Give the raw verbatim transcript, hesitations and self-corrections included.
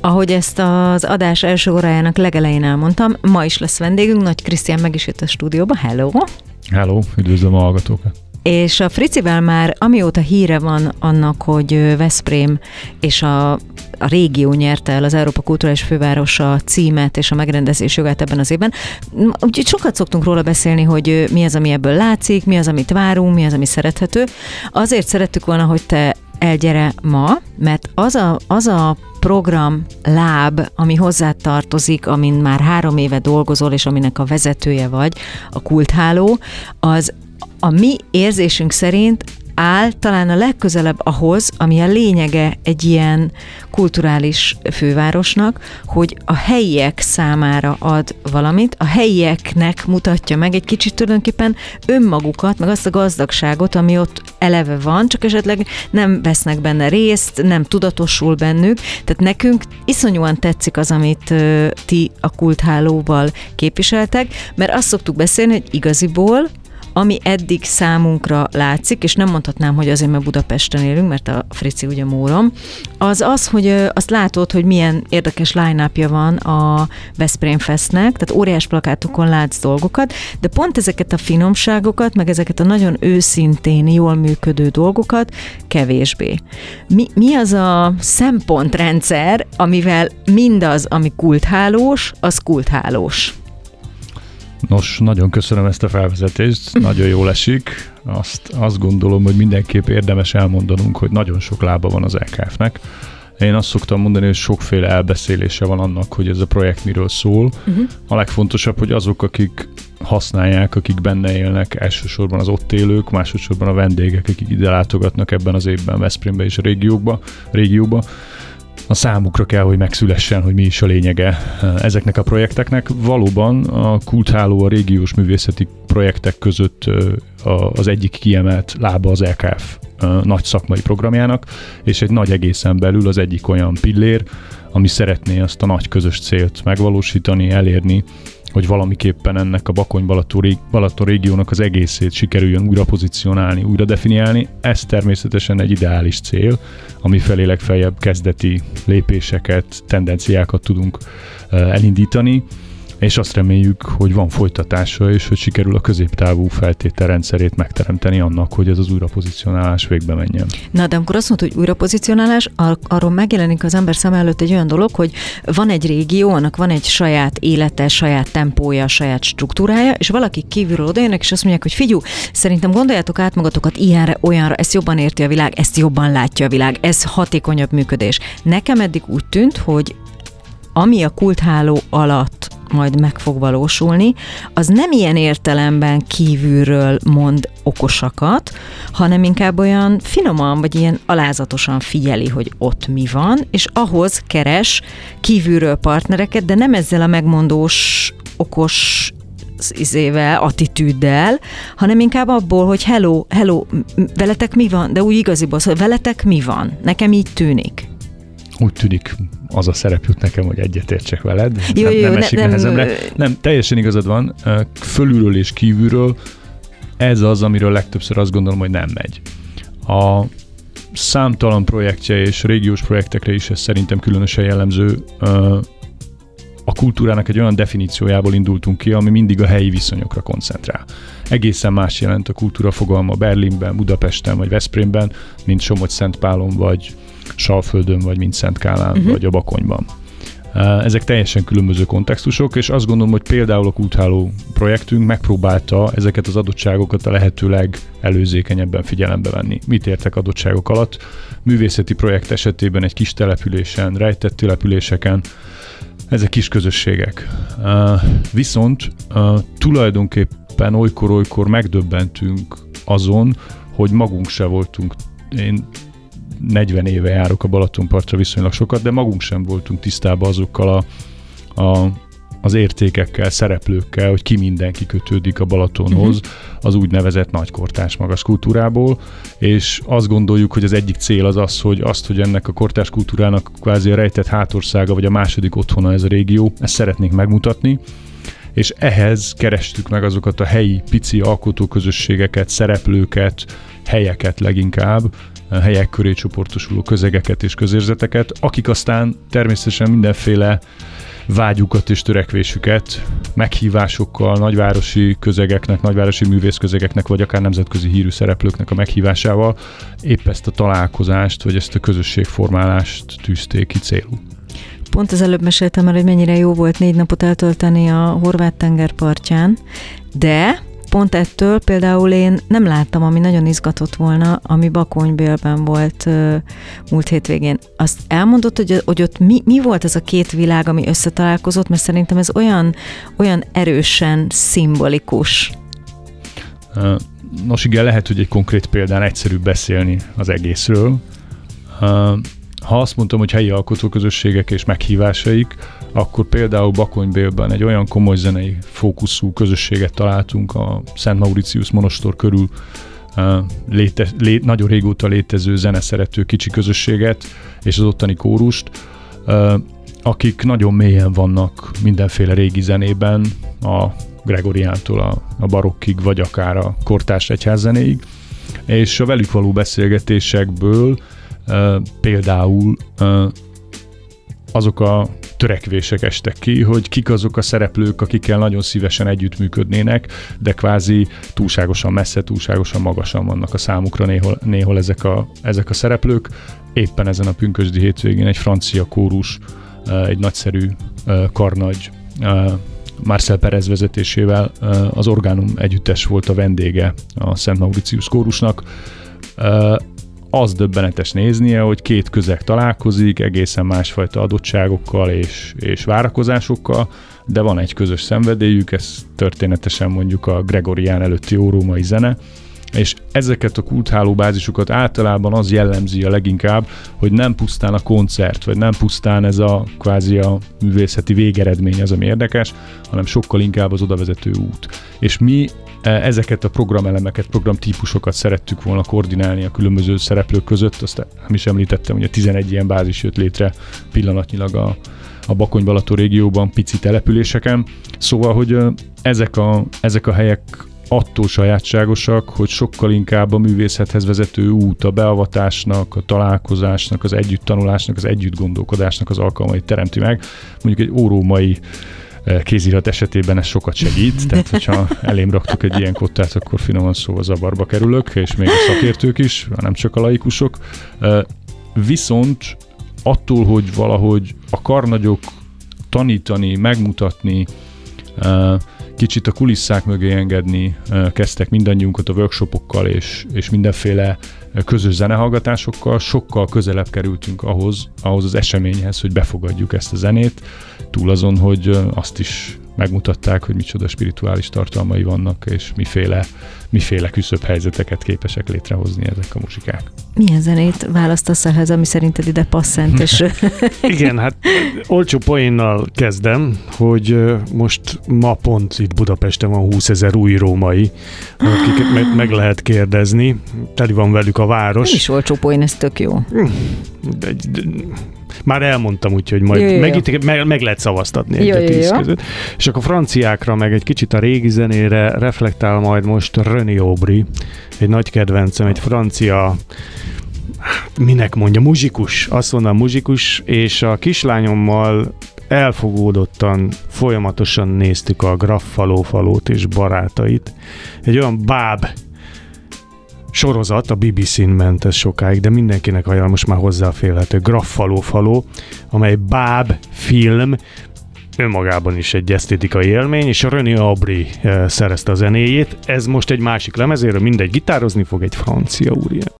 Ahogy ezt az adás első órájának legelején elmondtam, ma is lesz vendégünk, Nagy Krisztián meg is jött a stúdióba. Hello! Hello, üdvözlöm a hallgatókat! És a Fricivel már amióta híre van annak, hogy Veszprém és a, a régió nyerte el az Európa Kulturális Fővárosa címet és a megrendezés jogát ebben az évben. Úgyhogy sokat szoktunk róla beszélni, hogy mi az, ami ebből látszik, mi az, amit várunk, mi az, ami szerethető. Azért szerettük volna, hogy te elgyere ma, mert az a, az a program láb, ami hozzá tartozik, amin már három éve dolgozol, és aminek a vezetője vagy, a Kultháló, az a mi érzésünk szerint áll talán a legközelebb ahhoz, ami a lényege egy ilyen kulturális fővárosnak, hogy a helyiek számára ad valamit, a helyieknek mutatja meg egy kicsit tulajdonképpen önmagukat, meg azt a gazdagságot, ami ott eleve van, csak esetleg nem vesznek benne részt, nem tudatosul bennük. Tehát nekünk iszonyúan tetszik az, amit uh, ti a Kulthálóval képviseltek, mert azt szoktuk beszélni, hogy igaziból ami eddig számunkra látszik, és nem mondhatnám, hogy azért, mert Budapesten élünk, mert a Frici ugye Mórom, az az, hogy azt látod, hogy milyen érdekes line-upja van a Veszprém Festnek, tehát óriás plakátokon látsz dolgokat, de pont ezeket a finomságokat, meg ezeket a nagyon őszintén jól működő dolgokat kevésbé. Mi, mi az a szempontrendszer, amivel mindaz, ami kulthálós, az kulthálós? Nos, nagyon köszönöm ezt a felvezetést, nagyon jól esik. Azt, azt gondolom, hogy mindenképp érdemes elmondanunk, hogy nagyon sok lába van az é ká ef-nek. Én azt szoktam mondani, hogy sokféle elbeszélése van annak, hogy ez a projekt miről szól. Uh-huh. A legfontosabb, hogy azok, akik használják, akik benne élnek, elsősorban az ott élők, másodszorban a vendégek, akik ide látogatnak ebben az évben Veszprémbe és a régiókba, régióba, a számukra kell, hogy megszülessen, hogy mi is a lényege ezeknek a projekteknek. Valóban a Kultháló a régiós művészeti projektek között az egyik kiemelt lába az é ká ef nagy szakmai programjának, és egy nagy egészen belül az egyik olyan pillér, ami szeretné azt a nagy közös célt megvalósítani, elérni, hogy valamiképpen ennek a Bakony-Balaton régiónak az egészét sikerüljön újra pozícionálni, újra definiálni. Ez természetesen egy ideális cél, ami felé legfeljebb kezdeti lépéseket, tendenciákat tudunk elindítani, és azt reméljük, hogy van folytatása, és hogy sikerül a középtávú feltételrendszerét megteremteni annak, hogy ez az újrapozicionálás végbe menjen. Na, de amikor azt mondod, hogy újrapozicionálás, ar- arról megjelenik az ember szem előtt egy olyan dolog, hogy van egy régió, annak van egy saját élete, saját tempója, saját struktúrája, és valaki kívülről odajönnek, és azt mondják, hogy figyú, szerintem gondoljátok át magatokat ilyenre, olyanra, ezt jobban érti a világ, ezt jobban látja a világ, ez hatékonyabb működés. Nekem eddig úgy tűnt, hogy ami a Kultháló alatt majd meg fog valósulni, az nem ilyen értelemben kívülről mond okosakat, hanem inkább olyan finoman, vagy ilyen alázatosan figyeli, hogy ott mi van, és ahhoz keres kívülről partnereket, de nem ezzel a megmondós, okos izével, attitűddel, hanem inkább abból, hogy hello, hello, veletek mi van, de úgy igaziból, szóval veletek mi van? Nekem így tűnik. Úgy tűnik, az a szerep jut nekem, hogy egyetértsek veled. Jó, nem, jó, nem ne, esik nem, nehezemre. Nem, teljesen igazad van. Fölülről és kívülről ez az, amiről legtöbbször azt gondolom, hogy nem megy. A számtalan projektje és régiós projektekre is ez szerintem különösen jellemző. A kultúrának egy olyan definíciójából indultunk ki, ami mindig a helyi viszonyokra koncentrál. Egészen más jelent a kultúra fogalma Berlinben, Budapesten vagy Veszprémben, mint Somogy-Szentpálon vagy Salföldön, vagy mint Szent Kálán, uh-huh. vagy a Bakonyban. Ezek teljesen különböző kontextusok, és azt gondolom, hogy például a Kultháló projektünk megpróbálta ezeket az adottságokat a lehetőleg előzékenyebben figyelembe venni. Mit értek adottságok alatt? Művészeti projekt esetében egy kis településen, rejtett településeken, ezek kis közösségek. Viszont tulajdonképpen olykor-olykor megdöbbentünk azon, hogy magunk se voltunk, én negyven éve járok a Balatonpartra viszonylag sokat, de magunk sem voltunk tisztában azokkal a, a, az értékekkel, szereplőkkel, hogy ki mindenki kötődik a Balatonhoz, uh-huh. az úgynevezett nagykortárs magas kultúrából, és azt gondoljuk, hogy az egyik cél az az, hogy azt, hogy ennek a kortárs kultúrának kvázi a rejtett hátországa, vagy a második otthona ez a régió, ezt szeretnénk megmutatni, és ehhez kerestük meg azokat a helyi pici alkotóközösségeket, szereplőket, helyeket leginkább, helyek köré csoportosuló közegeket és közérzeteket, akik aztán természetesen mindenféle vágyukat és törekvésüket meghívásokkal, nagyvárosi közegeknek, nagyvárosi művészközegeknek, vagy akár nemzetközi hírű szereplőknek a meghívásával épp ezt a találkozást, vagy ezt a közösségformálást tűzték ki célul. Pont az előbb meséltem el, hogy mennyire jó volt négy napot eltölteni a horvát tengerpartján, de pont ettől például én nem láttam, ami nagyon izgatott volna, ami Bakonybélben volt uh, múlt hétvégén. Azt elmondott, hogy, hogy ott mi, mi volt ez a két világ, ami összetalálkozott, mert szerintem ez olyan, olyan erősen szimbolikus. Uh, nos igen, lehet, hogy egy konkrét példán egyszerűbb beszélni az egészről. Uh, ha azt mondtam, hogy helyi alkotóközösségek és meghívásaik, akkor például Bakonybélben egy olyan komoly zenei fókuszú közösséget találtunk a Szent Mauritius monostor körül, léte, lé, nagyon régóta létező zeneszerető kicsi közösséget, és az ottani kórust, akik nagyon mélyen vannak mindenféle régi zenében, a Gregoriántól a, a barokkig, vagy akár a kortárs egyházzenéig, és a velük való beszélgetésekből például azok a törekvések estek ki, hogy kik azok a szereplők, akikkel nagyon szívesen együttműködnének, de kvázi túlságosan messze, túlságosan magasan vannak a számukra néhol, néhol ezek, a, ezek a szereplők. Éppen ezen a pünkösdi hétvégén egy francia kórus, egy nagyszerű karnagy, Marcel Perez vezetésével az Orgánum együttes volt a vendége a Szent Mauritius kórusnak. Az döbbenetes néznie, hogy két közeg találkozik, egészen másfajta adottságokkal és, és várakozásokkal, de van egy közös szenvedélyük, ez történetesen mondjuk a Gregorián előtti órómai zene, és ezeket a kulthálóbázisokat általában az jellemzi a leginkább, hogy nem pusztán a koncert, vagy nem pusztán ez a kvázi a művészeti végeredmény az, ami érdekes, hanem sokkal inkább az odavezető út. És mi ezeket a programelemeket, programtípusokat szerettük volna koordinálni a különböző szereplők között, azt nem is említettem, hogy a tizenegy ilyen bázis jött létre pillanatnyilag a, a Bakony-Balaton régióban, pici településeken. Szóval, hogy ezek a, ezek a helyek attól sajátságosak, hogy sokkal inkább a művészethez vezető út, a beavatásnak, a találkozásnak, az együtttanulásnak, az együttgondolkodásnak az alkalmait teremti meg. Mondjuk egy órómai kézirat esetében ez sokat segít, tehát hogyha elém raktuk egy ilyen kottát, akkor finoman szóval zavarba kerülök, és még a szakértők is, nem csak a laikusok. Viszont attól, hogy valahogy a karnagyok tanítani, megmutatni, kicsit a kulisszák mögé engedni kezdtek mindannyiunkat a workshopokkal és, és mindenféle közös zenehallgatásokkal, sokkal közelebb kerültünk ahhoz, ahhoz az eseményhez, hogy befogadjuk ezt a zenét, túl azon, hogy azt is megmutatták, hogy micsoda spirituális tartalmai vannak, és miféle, miféle küszöbb helyzeteket képesek létrehozni ezek a muzsikák. Milyen zenét választasz ehhez, ami szerinted ide passzent? És... Igen, hát olcsó poénnal kezdem, hogy most ma pont itt Budapesten van húszezer új római, akiket meg, meg lehet kérdezni. Teli van velük a város. Nem is olcsó poén, ez tök jó. De, de, már elmondtam, úgyhogy majd jó, jó, meg, jó. Itt, meg, meg lehet szavaztatni jó, egy a tíz jó, jó. között. És akkor franciákra, meg egy kicsit a régi zenére reflektál majd most René Aubry, egy nagy kedvencem, egy francia, minek mondja, muzsikus, azt mondom muzsikus, és a kislányommal elfogódottan, folyamatosan néztük a Graffaló-falót és barátait. Egy olyan báb sorozat, a bé bé cén ment ez sokáig, de mindenkinek ajánlom, most már hozzáférhető, Graffaló-faló, amely báb film, önmagában is egy esztétikai élmény, és a René Aubry szerezte a zenéjét. Ez most egy másik lemezéről, mindegy, gitározni fog egy francia úriember.